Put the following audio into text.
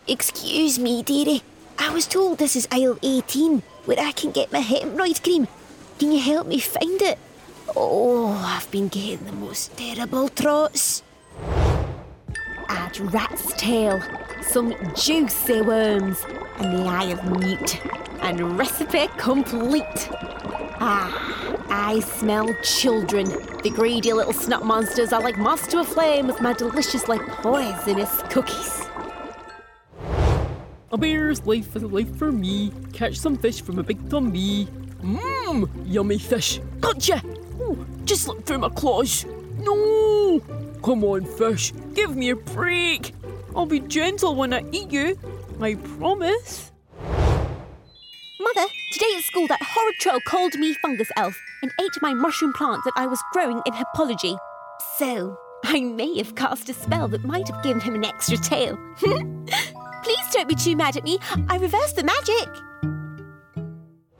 Excuse me, dearie. I was told this is aisle 18, where I can get my hemorrhoid cream. Can you help me find it? Oh, I've been getting the most terrible trots. Add rat's tail, some juicy worms, and the eye of newt, and recipe complete. I smell children. The greedy little snot monsters are like moths to a flame with my deliciously poisonous cookies. A bear's life is a life for me. Catch some fish from a big tummy. Yummy fish. Gotcha! Ooh, just slipped through my claws. No! Come on, fish. Give me a break. I'll be gentle when I eat you. I promise. Mother, today at school that horrid troll called me fungus elf and ate my mushroom plant that I was growing in hippology. So, I may have cast a spell that might have given him an extra tail. Please don't be too mad at me. I reversed the magic.